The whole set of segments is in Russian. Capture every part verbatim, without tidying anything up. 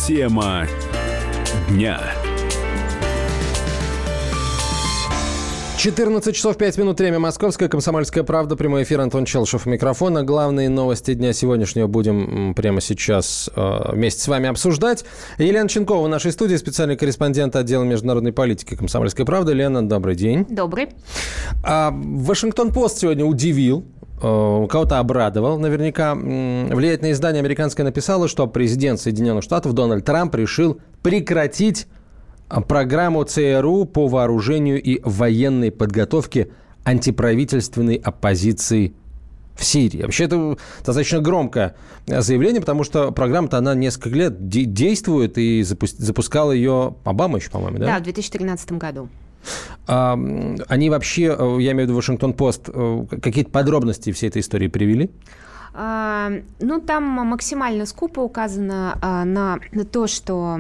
Тема дня. четырнадцать часов пять минут, время московское, «Комсомольская правда», прямой эфир, Антон Челшев у микрофона. Главные новости дня сегодняшнего будем прямо сейчас э, вместе с вами обсуждать. Елена Ченкова в нашей студии, специальный корреспондент отдела международной политики «Комсомольской правды». Лена, добрый день. Добрый. А, Вашингтон-Пост сегодня удивил, э, кого-то обрадовал. Наверняка э, влиятельное издание американское написало, что президент Соединенных Штатов Дональд Трамп решил прекратить программу ЦРУ по вооружению и военной подготовке антиправительственной оппозиции в Сирии. Вообще, это достаточно громкое заявление, потому что программа-то, она несколько лет де- действует, и запу- запускал ее Обама еще, по-моему, да? Да, в две тысячи тринадцатом году. А, они вообще, я имею в виду Вашингтон-Пост, какие-то подробности всей этой истории привели? А, ну, там максимально скупо указано а, на то, что...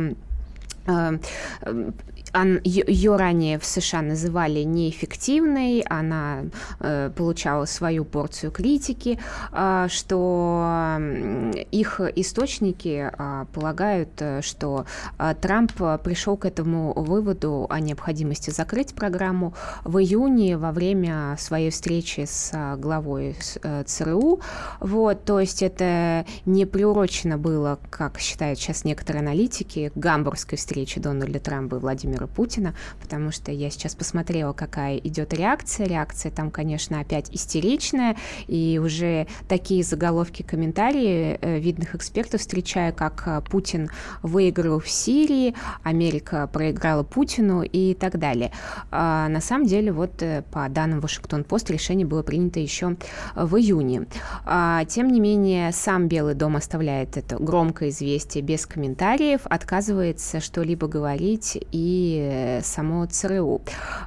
Ее ранее в США называли неэффективной, она э, получала свою порцию критики, э, что их источники э, полагают, что э, Трамп пришел к этому выводу о необходимости закрыть программу в июне во время своей встречи с главой э, ЦРУ. Вот, то есть это не приурочено было, как считают сейчас некоторые аналитики, к гамбургской встрече Дональда Трампа и Владимира Путина, потому что я сейчас посмотрела, какая идет реакция. Реакция там, конечно, опять истеричная, и уже такие заголовки, комментарии э, видных экспертов встречаю, как Путин выиграл в Сирии, Америка проиграла Путину и так далее. А на самом деле, вот э, по данным Вашингтон-Пост, решение было принято еще в июне. А, тем не менее, сам Белый дом оставляет это громкое известие без комментариев, отказывается что-либо говорить и само ЦРУ.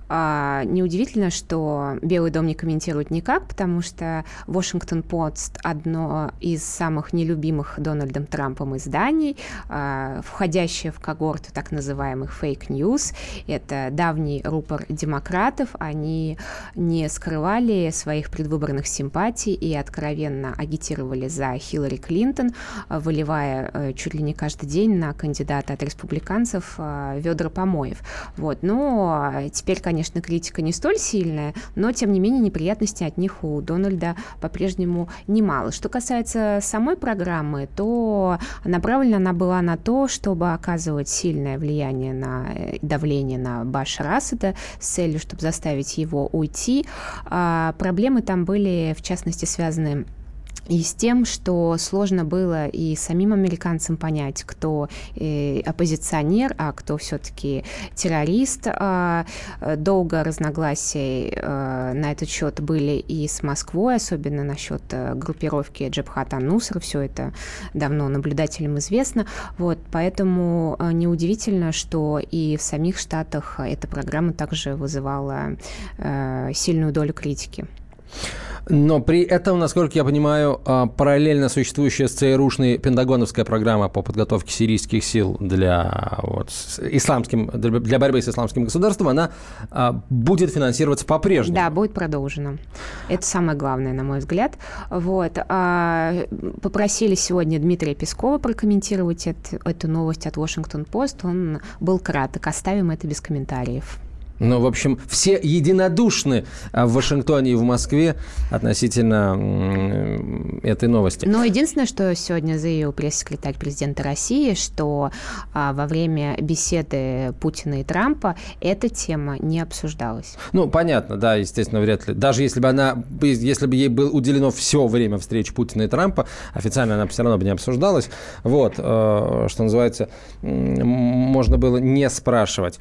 А, неудивительно, что Белый дом не комментирует никак, потому что Вашингтон-Пост — одно из самых нелюбимых Дональдом Трампом изданий, а, входящее в когорту так называемых фейк-ньюс. Это давний рупор демократов. Они не скрывали своих предвыборных симпатий и откровенно агитировали за Хиллари Клинтон, выливая а, чуть ли не каждый день на кандидата от республиканцев а, ведра помоев. Вот. Но теперь, конечно, критика не столь сильная, но, тем не менее, неприятностей от них у Дональда по-прежнему немало. Что касается самой программы, то направлена она была на то, чтобы оказывать сильное влияние на давление на Башара Асада с целью, чтобы заставить его уйти. А проблемы там были, в частности, связаны и с тем, что сложно было и самим американцам понять, кто э, оппозиционер, а кто все-таки террорист. Э, долго разногласия э, на этот счет были и с Москвой, особенно насчет э, группировки Джабхат ан-Нусра. Все это давно наблюдателям известно. Вот, поэтому э, неудивительно, что и в самих Штатах эта программа также вызывала э, сильную долю критики. Но при этом, насколько я понимаю, параллельно существующая с ЦРУшной пентагоновская программа по подготовке сирийских сил для, вот, исламским, для борьбы с исламским государством, она будет финансироваться по-прежнему. Да, будет продолжена. Это самое главное, на мой взгляд. Вот. Попросили сегодня Дмитрия Пескова прокомментировать это, эту новость от Вашингтон-Пост. Он был краток. Оставим это без комментариев. Ну, в общем, все единодушны в Вашингтоне и в Москве относительно этой новости. Но единственное, что сегодня заявил пресс-секретарь президента России, что а, во время беседы Путина и Трампа эта тема не обсуждалась. Ну, понятно, да, естественно, вряд ли. Даже если бы она, если бы ей было уделено все время встречи Путина и Трампа, официально она все равно бы не обсуждалась. Вот, что называется, можно было не спрашивать.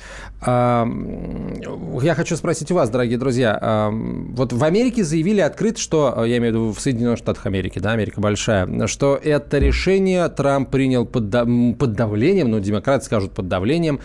Я хочу спросить у вас, дорогие друзья, вот в Америке заявили открыто, что, я имею в виду в Соединенных Штатах Америки, да, Америка большая, что это решение Трамп принял под, под давлением, ну, демократы скажут под давлением,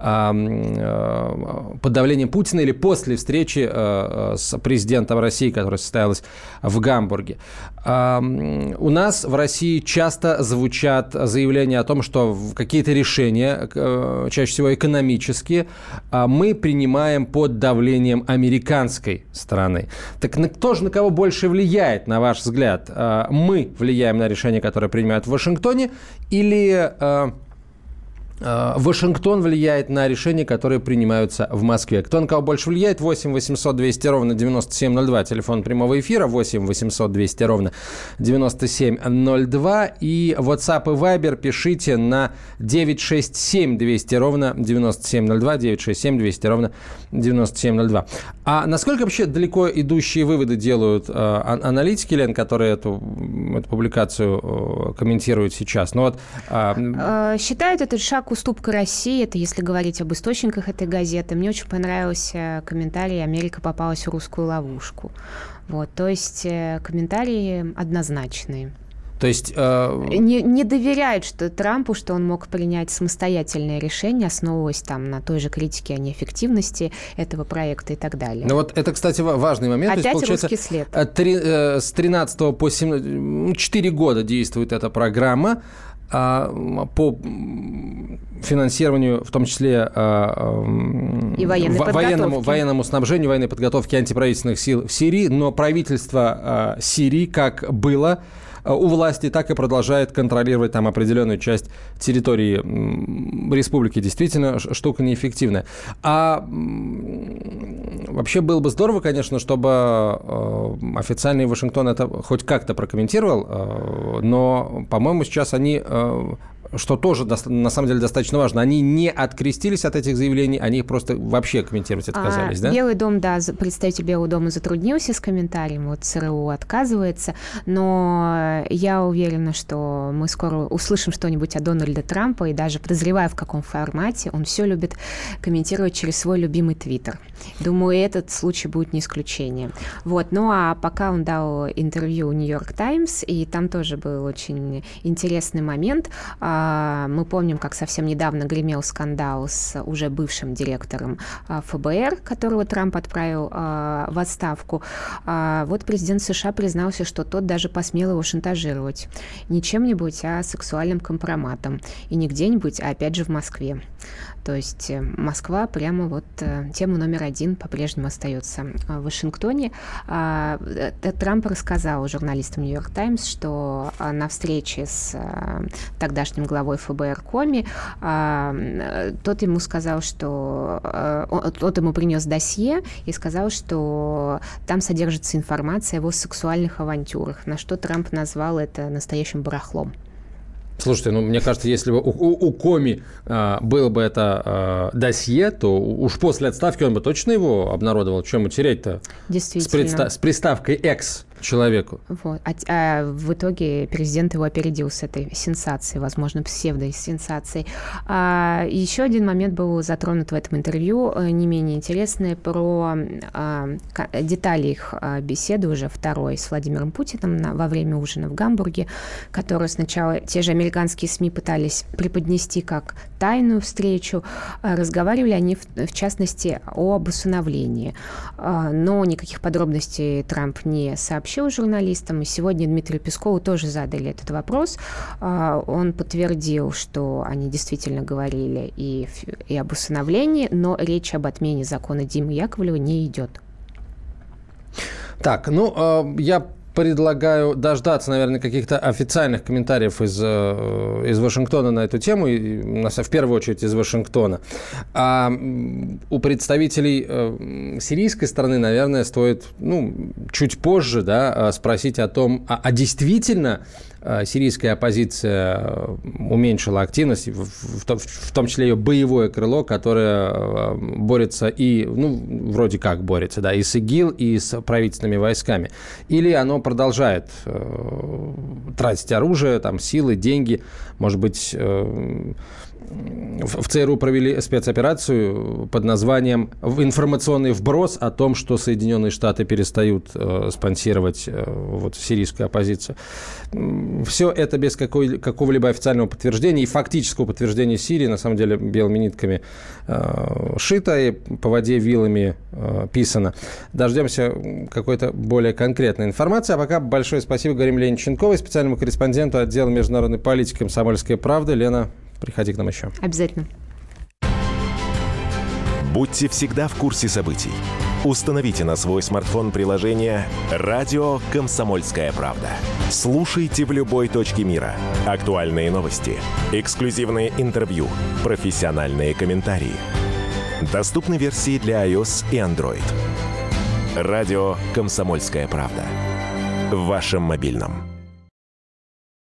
под давлением Путина или после встречи с президентом России, которая состоялась в Гамбурге. У нас в России часто звучат заявления о том, что какие-то решения, чаще всего экономические, мы принимаем под давлением американской стороны. Так кто же на кого больше влияет, на ваш взгляд? Мы влияем на решения, которые принимают в Вашингтоне, или Вашингтон влияет на решения, которые принимаются в Москве. Кто на кого больше влияет? восемь восемьсот двести ровно девяносто семь ноль два. Телефон прямого эфира. восемь восемьсот двести ровно девяносто семь ноль два. И WhatsApp и Viber пишите на девять шесть семь двести ровно девяносто семь ноль два. девять шесть семь двести ровно девяносто семь ноль два. А насколько вообще далеко идущие выводы делают э, аналитики, Лен, которые эту, эту публикацию э, комментируют сейчас? Ну, вот, э... Считают этот шаг уступка России, это если говорить об источниках этой газеты. Мне очень понравился комментарий «Америка попалась в русскую ловушку». Вот, то есть комментарии однозначные. То есть... Э... Не, не доверяют что Трампу, что он мог принять самостоятельное решение, основываясь там на той же критике о неэффективности этого проекта и так далее. Ну вот это, кстати, важный момент. Опять то есть, русский след. Три, э, с тринадцатого по семнадцатый... четыре года действует эта программа. По финансированию, в том числе и военной во- военному, военному снабжению, военной подготовке антиправительственных сил в Сирии, но правительство Сирии, как было у власти, так и продолжает контролировать там определенную часть территории республики. Действительно, штука неэффективная. А вообще было бы здорово, конечно, чтобы официальный Вашингтон это хоть как-то прокомментировал, но, по-моему, сейчас они... что тоже на самом деле достаточно важно. Они не открестились от этих заявлений, они их просто вообще комментировать отказались, а, да? Белый дом, да, представитель Белого дома затруднился с комментарием, вот ЦРУ отказывается, но я уверена, что мы скоро услышим что-нибудь о Дональде Трампе, и даже подозревая, в каком формате, он все любит комментировать через свой любимый Твиттер. Думаю, этот случай будет не исключением. Вот. Ну а пока он дал интервью Нью-Йорк Таймс, и там тоже был очень интересный момент. Мы помним, как совсем недавно гремел скандал с уже бывшим директором ФБР, которого Трамп отправил в отставку. Вот президент США признался, что тот даже посмел его шантажировать. Не чем-нибудь, а сексуальным компроматом. И не где-нибудь, а опять же в Москве. То есть Москва прямо вот тема номер один по-прежнему остается в Вашингтоне. Трамп рассказал журналистам Нью-Йорк Таймс, что на встрече с тогдашним главой ФБР Коми тот ему сказал, что... Тот ему принес досье и сказал, что там содержится информация о его сексуальных авантюрах, на что Трамп назвал это настоящим барахлом. Слушайте, ну, мне кажется, если бы у, у, у Коми э, было бы это э, досье, то уж после отставки он бы точно его обнародовал. Чем ему терять-то? Действительно. С, предста- с приставкой «экс» человеку. Вот. А, а в итоге президент его опередил с этой сенсацией, возможно, псевдосенсацией. А, еще один момент был затронут в этом интервью, не менее интересный, про а, детали их а, беседы, уже второй, с Владимиром Путиным на, во время ужина в Гамбурге, которую сначала те же американские СМИ пытались преподнести как тайную встречу. А, разговаривали они, в, в частности, об усыновлении. А, но никаких подробностей Трамп не сообщил журналистам, и сегодня Дмитрию Пескову тоже задали этот вопрос. Он подтвердил, что они действительно говорили и, и об усыновлении, но речь об отмене закона Димы Яковлева не идет. Так, ну, я предлагаю дождаться, наверное, каких-то официальных комментариев из, из Вашингтона на эту тему, и, в первую очередь из Вашингтона. А у представителей сирийской стороны, наверное, стоит, ну, чуть позже, да, спросить о том, а, а действительно сирийская оппозиция уменьшила активность, в, в, том, в том числе ее боевое крыло, которое борется и, ну, вроде как борется, да, и с ИГИЛ, и с правительственными войсками. Или оно продолжает э, тратить оружие, там, силы, деньги, может быть, э, в ЦРУ провели спецоперацию под названием «Информационный вброс» о том, что Соединенные Штаты перестают э, спонсировать э, вот, сирийскую оппозицию. Все это без какой, какого-либо официального подтверждения и фактического подтверждения Сирии, на самом деле, белыми нитками э, шито и по воде вилами э, писано. Дождемся какой-то более конкретной информации. А пока большое спасибо, говорим Лене Ченковой, специальному корреспонденту отдела международной политики «Комсомольской правды». Лена, приходи к нам еще. Обязательно. Будьте всегда в курсе событий. Установите на свой смартфон приложение «Радио Комсомольская правда». Слушайте в любой точке мира. Актуальные новости, эксклюзивные интервью, профессиональные комментарии. Доступны версии для iOS и Android. «Радио Комсомольская правда». В вашем мобильном.